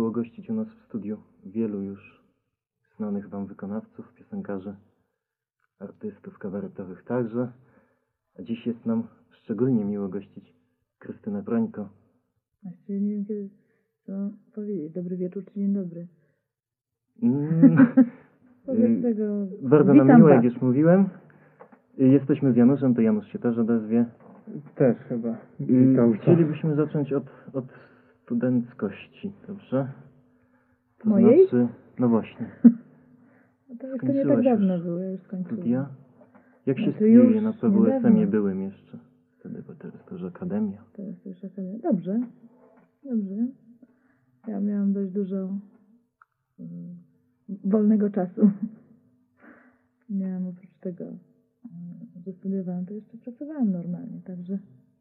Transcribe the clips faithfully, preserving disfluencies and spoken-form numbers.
miło gościć u nas w studiu wielu już znanych wam wykonawców, piosenkarzy, artystów kabaretowych także. A dziś jest nam szczególnie miło gościć Krystynę Prońko. Właściwie nie wiem, kiedy co powiedzieć. Dobry wieczór czy dzień dobry. Mm, Wobec tego bardzo witam nam miło, was. jak już mówiłem. Jesteśmy z Januszem, to Janusz się też odezwie. Też chyba. I Witam. Chcielibyśmy zacząć od, od studenckości, dobrze? To Mojej? znaczy, no właśnie, No to jeszcze nie skończyłaś tak dawno już było, ja już skończyłam. studia. Jak się Znaczy studiuje? już Na P W S M niedawno. nie byłem jeszcze wtedy, bo teraz to już akademia. Teraz to już akademia. Dobrze. Dobrze. Ja miałam dość dużo mm, wolnego czasu. Miałam oprócz tego, mm, że studiowałam, to jeszcze pracowałam normalnie, także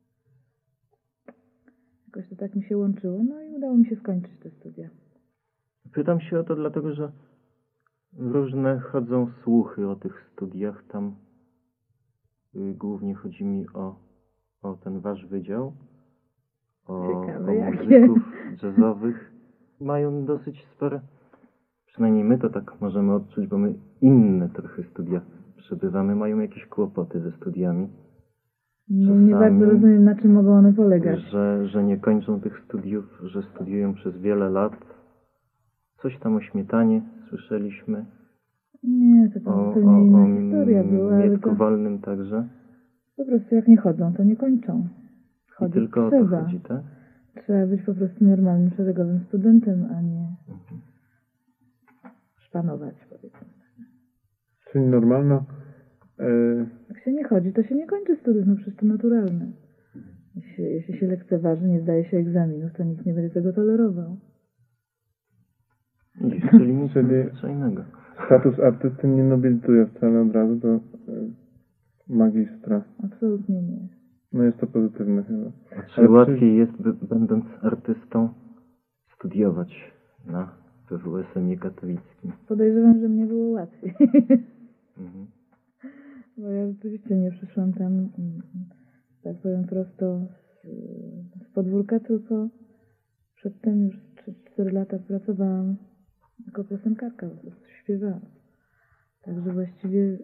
jakoś to tak mi się łączyło, no i udało mi się skończyć te studia. Pytam się o to dlatego, że różne chodzą słuchy o tych studiach. Tam y, głównie chodzi mi o, o ten wasz wydział, o, Ciekawe, o jakie. muzyków jazzowych. Mają dosyć spore, przynajmniej my to tak możemy odczuć, bo my inne trochę studia przebywamy, mają jakieś kłopoty ze studiami. No, nie Czasami, bardzo rozumiem, na czym mogą one polegać. Że, że nie kończą tych studiów, że studiują przez wiele lat. Coś tam o śmietanie słyszeliśmy. Nie, to tam O, zupełnie o, inna o historia była, ale Mietku to Wolnym także. po prostu jak nie chodzą, to nie kończą. I Chodzić tylko o to trzeba. chodzi, tak? Trzeba być po prostu normalnym, szeregowym studentem, a nie Mhm. szpanować, powiedzmy. Czyli normalna. E, Jak się nie chodzi, to się nie kończy studiów, no przecież to naturalne. Jeśli, jeśli się lekceważy, nie zdaje się egzaminów, to nikt nie będzie tego tolerował. Widzisz, czyli nic Czyli- nadzwyczajnego. status artysty nie nobilituje wcale od razu do e, magistra. Absolutnie nie. No jest to pozytywne chyba. A czy Ale łatwiej jest, by, będąc artystą, studiować na P W S M ie katowickim? Podejrzewam, że mnie było łatwiej. Mhm. Bo ja rzeczywiście nie przyszłam tam, mm, tak powiem prosto, z, z podwórka, tylko przedtem już trzy cztery lata pracowałam jako piosenkarka, po prostu śpiewałam. Także właściwie y,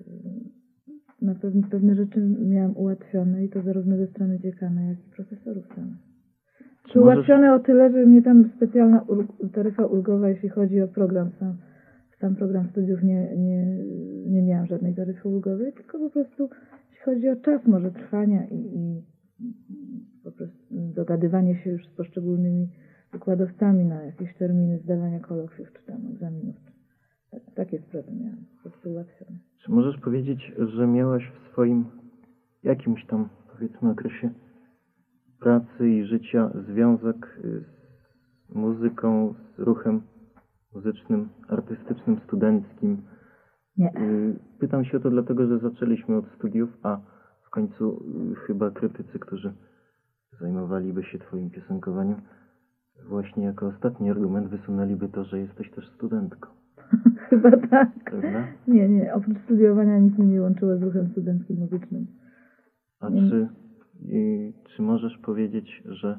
na pewne, pewne rzeczy miałam ułatwione i to zarówno ze strony dziekana, jak i profesorów samych. Czy Możesz- ułatwione o tyle, że mnie tam specjalna ul- taryfa ulgowa, jeśli chodzi o program sam. Sam program studiów nie, nie, nie miałam żadnej taryfy ulgowej, tylko po prostu jeśli chodzi o czas może trwania i, i po prostu dogadywanie się już z poszczególnymi wykładowcami na jakieś terminy zdawania kolokwiów czy tam egzaminów. Tak, takie sprawy miałam po prostu ułatwione. Czy możesz powiedzieć, że miałaś w swoim jakimś tam, powiedzmy, okresie pracy i życia związek y, z muzyką, z ruchem muzycznym, artystycznym, studenckim? Nie. Y, Pytam się o to dlatego, że zaczęliśmy od studiów, a w końcu y, chyba krytycy, którzy zajmowaliby się twoim piosenkowaniem, właśnie jako ostatni argument wysunęliby to, że jesteś też studentką, Chyba tak. prawda? Nie, nie. Oprócz studiowania nic mnie nie łączyło z ruchem studenckim muzycznym. A Nie. czy, y, czy możesz powiedzieć, że,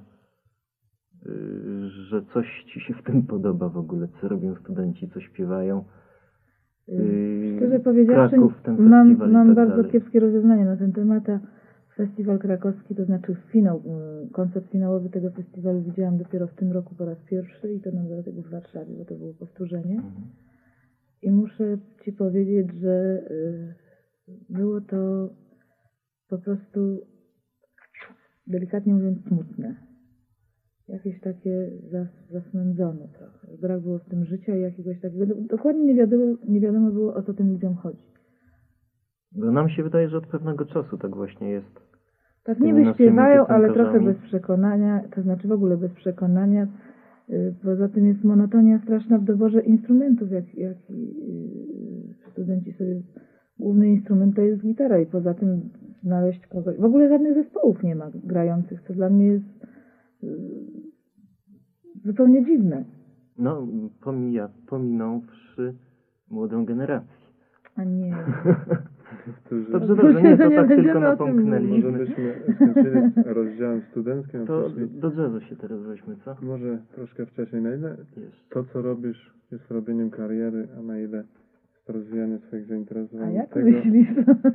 y, że coś ci się w tym podoba w ogóle, co robią studenci, co śpiewają? Yy, Szczerze powiedziawszy, Kraków, ten mam, festiwal i mam tak bardzo dalej. kiepskie rozeznanie na ten temat, a festiwal krakowski, to znaczy finał, y, koncert finałowy tego festiwalu widziałam dopiero w tym roku po raz pierwszy i to nam dlatego w Warszawie, bo to było powtórzenie. Mhm. I muszę ci powiedzieć, że y, było to po prostu, delikatnie mówiąc, smutne. Jakieś takie zas, zasmędzone trochę. Brak było w tym życia i jakiegoś takiego... Dokładnie nie wiadomo, nie wiadomo było, o co tym ludziom chodzi. Bo nam się wydaje, że od pewnego czasu tak właśnie jest. Tak tymi niby naszymi śpiewają, ale trochę piosenkarzami. bez przekonania, to znaczy w ogóle bez przekonania. Y, Poza tym jest monotonia straszna w doborze instrumentów, jak, jak y, studenci sobie... Główny instrument to jest gitara i poza tym znaleźć kogoś... W ogóle żadnych zespołów nie ma grających, co dla mnie jest y, zupełnie dziwne. No, pomija, pominąwszy młodą generację. A nie. Którzy... Dobrze, dobrze, nie, to Nie tak będziemy tylko o tym napomknęliśmy. Może byśmy skończyli z rozdziałem studenckim, a To poszli do jazzu się teraz weźmy, co? może troszkę wcześniej. Na ile Jest. to, co robisz, jest robieniem kariery, a na ile jest rozwijanie swoich A zainteresowań jak tego... myślisz?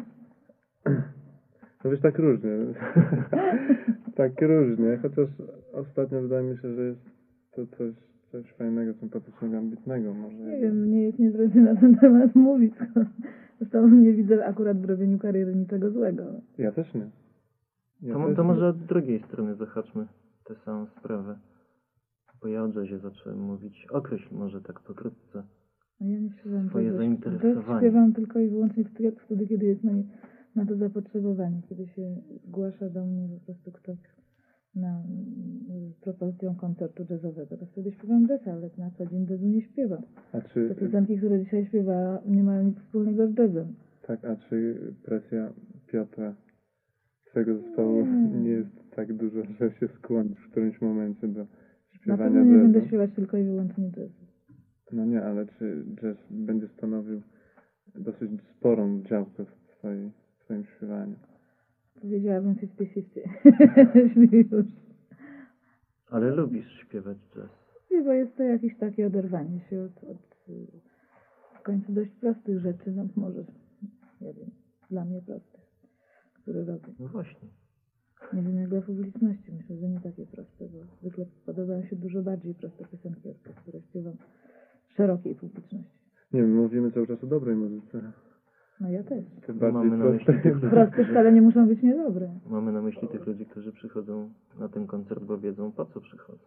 No wiesz, tak różnie. Tak różnie, chociaż ostatnio wydaje mi się, że jest to coś, coś fajnego, sympatycznego, ambitnego może. Nie wiem, nie jest niezręcznie na ten temat mówić. Zresztą nie widzę akurat w robieniu kariery niczego złego. Ja też nie. Ja To, mo- też to nie. może od drugiej strony zahaczmy tę samą sprawę. Bo ja o jazzie zacząłem mówić. Określ może tak pokrótce. A ja nie śpiewam Swoje tego. zainteresowanie. Jazz śpiewam tylko i wyłącznie wtedy, wtedy kiedy jest na, nie, na to zapotrzebowanie. Kiedy się zgłasza do mnie po prostu ktoś na, z propozycją koncertu jazzowego. To wtedy śpiewam jazz, ale na co dzień jazzu nie śpiewam. A Te czy, piosenki, które dzisiaj śpiewa, nie mają nic wspólnego z jazzem. tak, a czy presja Piotra, twojego zespołu, Nie. nie jest tak duża, że się skłonisz w którymś momencie do Na śpiewania pewno nie będę jazzu? śpiewać tylko i wyłącznie jazzu. No nie, ale czy jazz będzie stanowił dosyć sporą działkę w twojej, w twoim śpiewaniu? Powiedziałabym pięćdziesiąt pięćdziesiąt. Jeśli już. Ale lubisz śpiewać jazz. Nie, bo jest to jakieś takie oderwanie się od, od y, w końcu dość prostych rzeczy, no może, nie wiem, dla mnie prostych, które robię. No właśnie. Nie wiem jak dla publiczności, myślę, że nie takie proste, bo zwykle podobają się dużo bardziej proste piosenki od tych, które śpiewam szerokiej publiczności. Nie wiem, mówimy cały czas o dobrej muzyce. No ja też. Tym No, bardziej mamy na myśli prostej. tych ludzi, Proste wcale nie muszą być niedobre. Mamy na myśli tych ludzi, którzy przychodzą na ten koncert, bo wiedzą, po co przychodzą.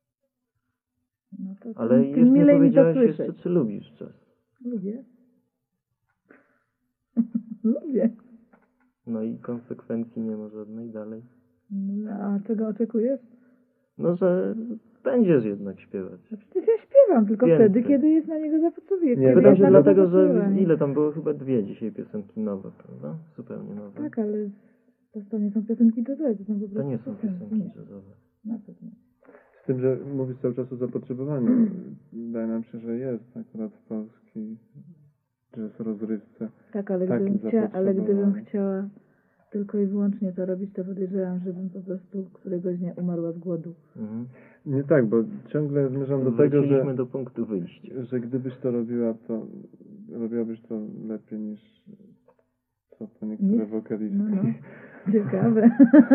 No to Ale tym, już tym nie milej mi to powiedziałeś słyszeć. jeszcze, czy lubisz jazz. Lubię. Lubię. No i konsekwencji nie ma żadnej dalej. No, a czego oczekujesz? No, że będziesz jednak śpiewać. No przecież ja śpiewam, tylko Więcej. wtedy, kiedy jest na niego zapotrzebowanie. Nie, Kiedy Pytam jest się na to dlatego, że zapotrzebowanie. ile tam było? Chyba dwie dzisiaj piosenki nowe, prawda? Zupełnie nowe. Tak, ale to, to nie są piosenki jazzowe, to są po prostu To nie są piosenki Nie, jazzowe. na pewno. Z tym, że mówisz cały czas o zapotrzebowaniu. Wydaje nam się, że jest akurat w polskiej jazz rozrywce. Tak, ale Takim gdybym, chcia, ale gdybym zapotrzebowaniem. chciała tylko i wyłącznie to robić, to podejrzewam, żebym po prostu któregoś dnia umarła z głodu. Mhm. Nie tak, bo ciągle zmierzam do tego, Wróciliśmy że, do punktu wyjścia. że gdybyś to robiła, to robiłabyś to lepiej niż co to niektóre Nie? wokalistki. No, no. Ciekawe.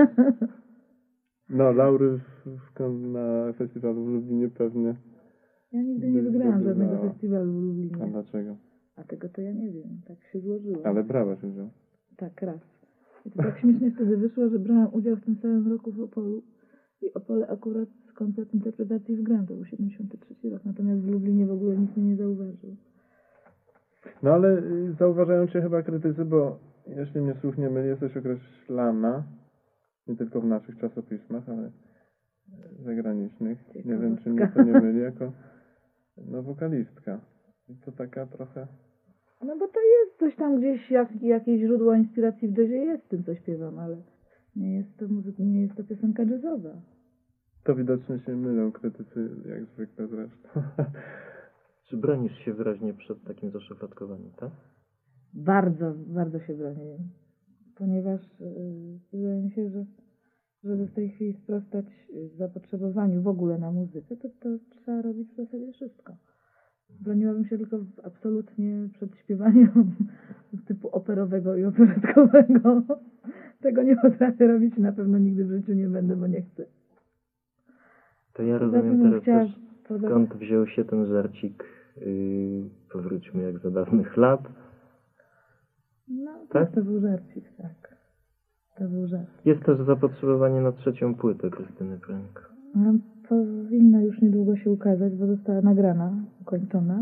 No, laury w, w, na festiwalu w Lublinie pewnie. Ja nigdy nie By wygrałam żadnego zdobywała. festiwalu w A Lublinie. dlaczego? A tego to ja nie wiem. Tak się złożyło. Ale brałaś udział. Tak, raz. I to tak śmiesznie wtedy wyszło, że brałam udział w tym samym roku w Opolu. I Opole akurat koncert interpretacji wygrałam. To był siedemdziesiąty trzeci rok. Natomiast w Lublinie w ogóle nikt mnie nie zauważył. No ale y, zauważają cię chyba krytycy, bo jeśli mnie słuch nie myli, jesteś określana nie tylko w naszych czasopismach, ale zagranicznych. Nie wiem, czy mnie to nie myli, jako no, wokalistka. I to taka trochę... No bo to jest coś tam gdzieś, jak, jakieś źródło inspiracji w jazzie jest w tym, co śpiewam, ale nie jest to muzyka, nie jest to piosenka jazzowa. To widocznie się mylą krytycy, jak zwykle zresztą. Czy bronisz się wyraźnie przed takim zaszufladkowaniem, tak? Bardzo, bardzo się bronię. Ponieważ yy, wydaje mi się, że żeby w tej chwili sprostać yy, zapotrzebowaniu w ogóle na muzykę, to, to trzeba robić w zasadzie wszystko. Broniłabym się tylko w- absolutnie przed śpiewaniem typu operowego i operetkowego. Tego nie potrafię robić i na pewno nigdy w życiu nie będę, bo nie chcę. To ja Poza rozumiem tym teraz chciała- też, poza- skąd wziął się ten żarcik. Yy, powróćmy jak za dawnych lat. No Tak? tak, to był żarcik, tak. To był żart. Jest też zapotrzebowanie na trzecią płytę Krystyny Frank. No, powinna już niedługo się ukazać, bo została nagrana, ukończona.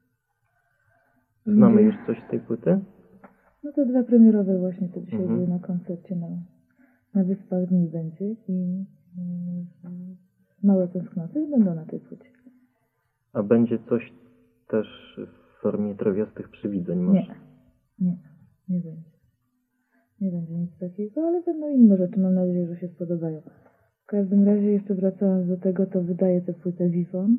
Znamy Będzie- już coś z tej płyty? No to dwa premierowe właśnie, to dzisiaj Mhm. były na koncercie na, na Wyspach Dni będzie i y, Małe Tęsknoty będą na tej płycie. A będzie coś też w formie trawiastych przywidzeń może? Nie, nie, nie będzie. Nie będzie nic takiego, ale będą inne rzeczy, mam nadzieję, że się spodobają. W każdym razie jeszcze wracając do tego, to wydaję tę płytę Wifon.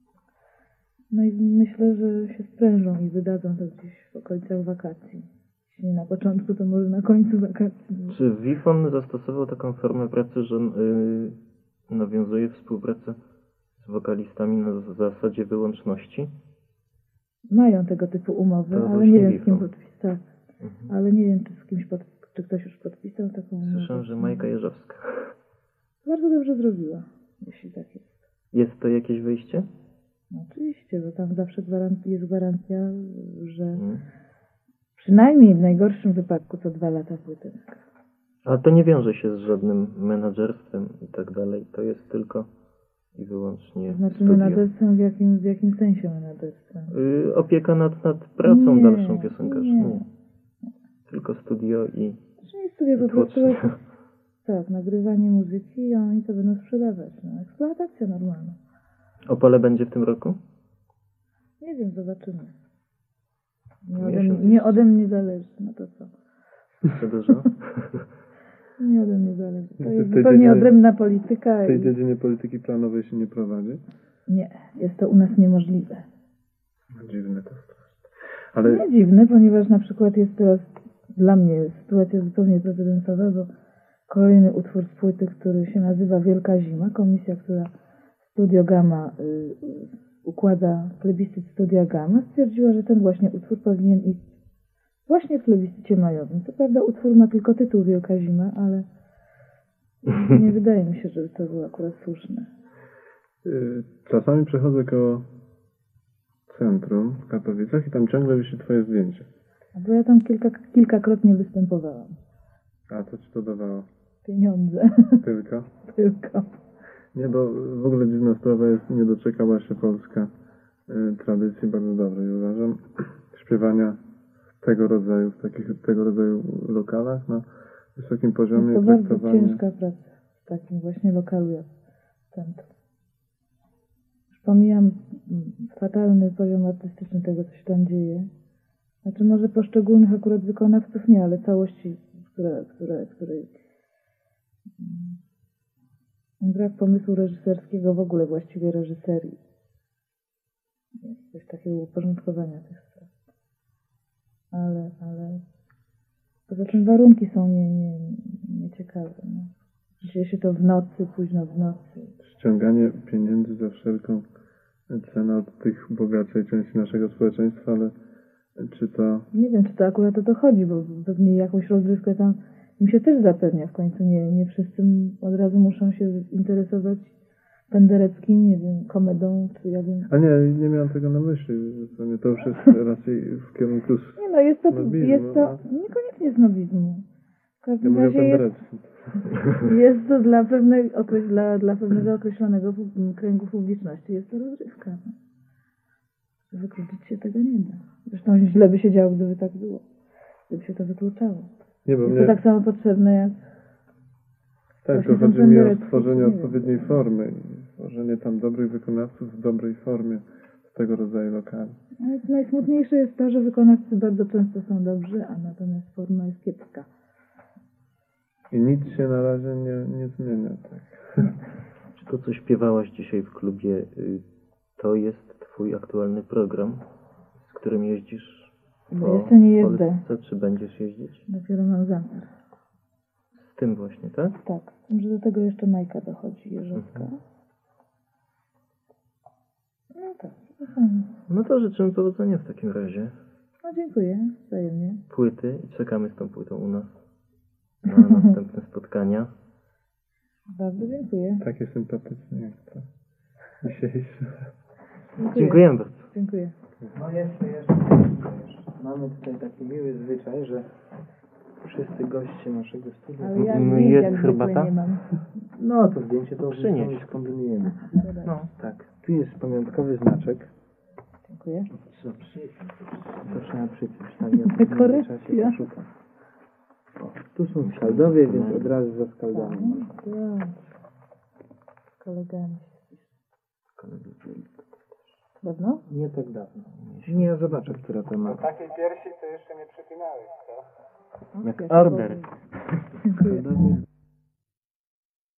No i myślę, że się sprężą i wydadzą to gdzieś w okolicach wakacji. Jeśli nie na początku, to może na końcu wakacji. Czy Wifon zastosował taką formę pracy, że yy, nawiązuje współpracę z wokalistami na z- zasadzie wyłączności? Mają tego typu umowy, To ale właśnie nie wiem z kim Wifon. podpisał. Mhm. Ale nie wiem, czy z kimś pod, czy ktoś już podpisał taką umowę. Słyszałem, że Majka Jeżowska. Bardzo dobrze zrobiła, jeśli tak jest. Jest to jakieś wyjście? No oczywiście, bo tam zawsze gwarancja, jest gwarancja, że Mhm. przynajmniej w najgorszym wypadku co dwa lata płytę. Ale to nie wiąże się z żadnym menadżerstwem i tak dalej. To jest tylko i wyłącznie To znaczy studio. menadżerstwem w jakim, w jakim sensie menadżerstwem? Yy, opieka nad, nad pracą Nie, dalszą piosenkarza. nie. Nie. Tylko studio i, Czyli studia po i prostu tłoczenie. tak, nagrywanie muzyki i oni to będą sprzedawać. No, eksploatacja normalna. Opole będzie w tym roku? Nie wiem, zobaczymy. Nie ode, Miesiąc mnie, nie jeszcze. ode mnie zależy, no to co? Za dużo? Nie ode mnie zależy. To Czy jest w tej zupełnie dziedzinie- odrębna polityka W tej i dziedzinie polityki planowej się nie prowadzi. nie, jest to u nas niemożliwe. Dziwne to strasznie. Ale Nie dziwne, ponieważ na przykład jest teraz dla mnie sytuacja zupełnie precedensowa, bo kolejny utwór z płyty, który się nazywa Wielka Zima, komisja, która Studio Gamma y, y, układa plebiscyt Studia Gamma, stwierdziła, że ten właśnie utwór powinien iść właśnie w plebiscycie majowym. Co prawda utwór ma tylko tytuł Wielka Zima, ale nie wydaje mi się, żeby to było akurat słuszne. y, czasami przechodzę koło centrum w Katowicach i tam ciągle wisi twoje zdjęcie. A bo ja tam kilka, kilkakrotnie występowałam. A co ci to dawało? Pieniądze Tylko? tylko. Nie, bo w ogóle dziwna sprawa jest, nie doczekała się Polska y, tradycji bardzo dobrej, uważam, śpiewania tego rodzaju, w takich tego rodzaju lokalach na wysokim poziomie. Jest to bardzo traktowanie- ciężka praca w takim właśnie lokalu jak centrum. Już pomijam mm, fatalny poziom artystyczny tego, co się tam dzieje. Znaczy może poszczególnych akurat wykonawców nie, ale całości, która, która, której mm, brak pomysłu reżyserskiego, w ogóle właściwie reżyserii. Jest coś takiego uporządkowania tych spraw. Ale, ale poza tym warunki są nie, nie, nieciekawe. No. Dzieje się to w nocy, późno w nocy. ściąganie pieniędzy za wszelką cenę od tych bogatszej części naszego społeczeństwa, ale czy to... Nie wiem, czy to akurat o to chodzi, bo pewnie jakąś rozrywkę tam im się też zapewnia. W końcu nie, nie wszyscy od razu muszą się interesować Pendereckim, nie wiem, komedą, czy ja wiem. A nie, nie miałem tego na myśli. To, nie, to już jest raczej w kierunku... s- Nie no, jest to, Snobizmu, jest to no. niekoniecznie snobizmu. W Ja każdym mówię o razie jest, Pendereckim. jest to dla, pewnej, okreś- dla, dla pewnego określonego pu- kręgu publiczności. Jest to rozrywka. Wykluczyć się tego nie da. Zresztą źle by się działo, gdyby tak było. Gdyby się to wykluczało. Nie, bo Jest to mnie... tak samo potrzebne jak Tak, właśnie to ten chodzi mi o Penderecki, stworzenie nie wiem. odpowiedniej formy. i Stworzenie tam dobrych wykonawców w dobrej formie z tego rodzaju lokali. Ale najsmutniejsze jest to, że wykonawcy bardzo często są dobrzy, a natomiast forma jest kiepska. I nic się na razie nie, nie zmienia. Tak. Czy to, co śpiewałaś dzisiaj w klubie, y, to jest twój aktualny program, z którym jeździsz Bo po jeszcze nie jeżdżę. Polsce, czy będziesz jeździć? Dopiero mam zamiar. Z tym właśnie, tak? Tak, z tym, że do tego jeszcze Majka dochodzi, Jerzowska. Mhm. No tak, to fajnie. No to życzymy powodzenia w takim razie. No dziękuję, wzajemnie. Płyty i czekamy z tą płytą u nas na następne spotkania. Bardzo dziękuję. Takie sympatyczne jak to dzisiejsze. Dziękujemy bardzo. Dziękuję. No jeszcze, jeszcze, jeszcze, jeszcze. Mamy tutaj taki miły zwyczaj, że wszyscy goście naszego studia... Ale ja No i zdjęć jest jak zwykle herbata? nie mam. No to zdjęcie to Przynieś. już skombinujemy. No. Tak, tu jest pamiątkowy znaczek. Dziękuję. Co, przy... to trzeba przypiąć, tak? Ja w tym Dekoracja. czasie poszukam. O, tu są skaldowie, więc od razu za skaldami. Tak. Z kolegami. Dawno? Nie tak dawno. Nie, zobaczę, która to ma. Takiej piersi to jeszcze nie przypinałeś, co? Jak order. Dziękuję. Skaldowie.